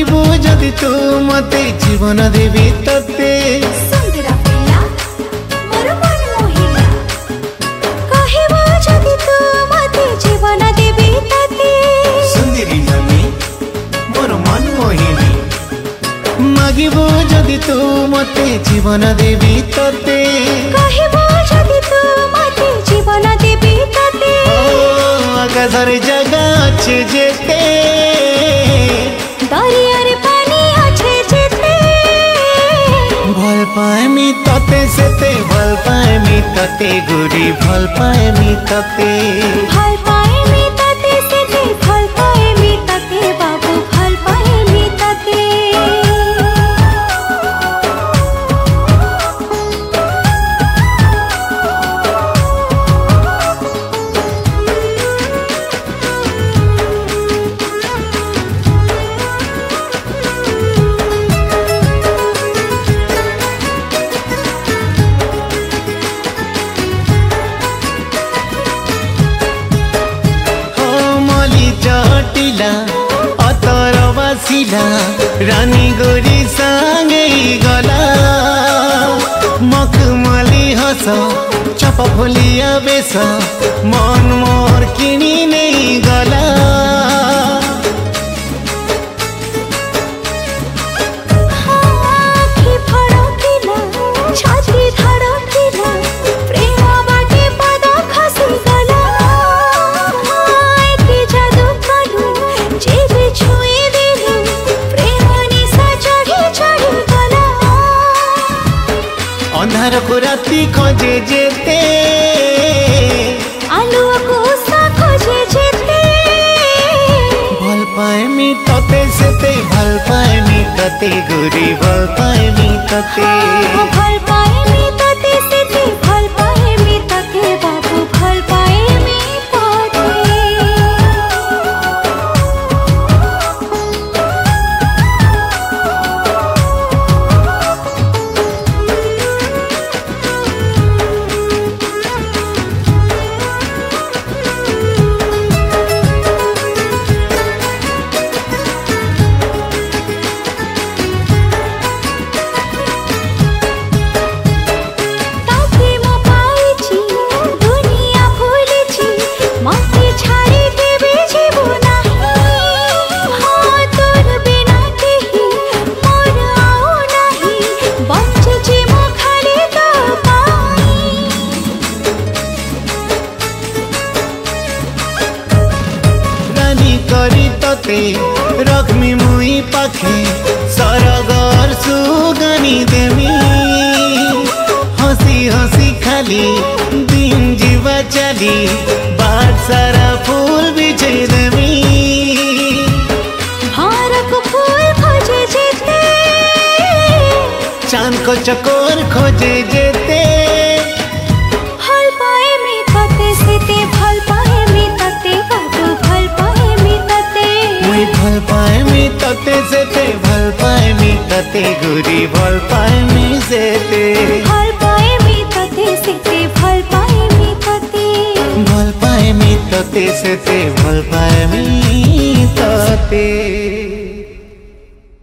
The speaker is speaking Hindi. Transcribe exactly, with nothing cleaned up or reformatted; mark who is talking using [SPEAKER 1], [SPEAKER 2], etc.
[SPEAKER 1] मागिबो जदि तू मते जीवन देवी तते
[SPEAKER 2] सुंदरा पिला मोर मन मोहिला कहिबो जदि तू मते जीवन देवी तते
[SPEAKER 1] सुंदरी नानी मोर मन मोहिनी मागिबो जदि तू मते जीवन देवी तते
[SPEAKER 2] कहिबो जदि तू मते जीवन देवी तते
[SPEAKER 1] आकाशर जगह अच्छे जेते
[SPEAKER 2] दरियार पानी अच्छे जेते
[SPEAKER 1] भल पाएमी तते सेते भल पाएमी तते गोरी भल पाएमी तते
[SPEAKER 2] भल पाएमी तते सेते भल पाएमी तते बाबू भल पाएमी तते
[SPEAKER 1] अतर बासिला रानी गोरी सांगे गला मखमली हस चप फुलिया बेस मन मोर किनी नहीं गला अंधार को राती खोजे जेते
[SPEAKER 2] आलुआ को सा खोजे जेते
[SPEAKER 1] भल पाएमी तते सेते भल पाएमी तते गोरी भल पाएमी तते
[SPEAKER 2] भल पाएमी तते सेते भल पाएमी तते बाबू भल पाएमी तते
[SPEAKER 1] करी तते रखमी मुई पाखे सरगर सुगनी देमी हसी हसी खाली दिन जीवा चली बाट सारा फूल बिछे देमी
[SPEAKER 2] भारत फूल खोजे जेते
[SPEAKER 1] चांद को चकोर खोजे जेते
[SPEAKER 2] भल पाएमी तते सेते भल पाएमी तते बाबू भल पाएमी तते
[SPEAKER 1] मुई भल पाएमी तते सेते भल पाएमी तते गोरी भल पाएमी सेते
[SPEAKER 2] भल पाएमी तते सेते भल पाएमी तते
[SPEAKER 1] भल पाएमी तते सेते भल पाएमी तते।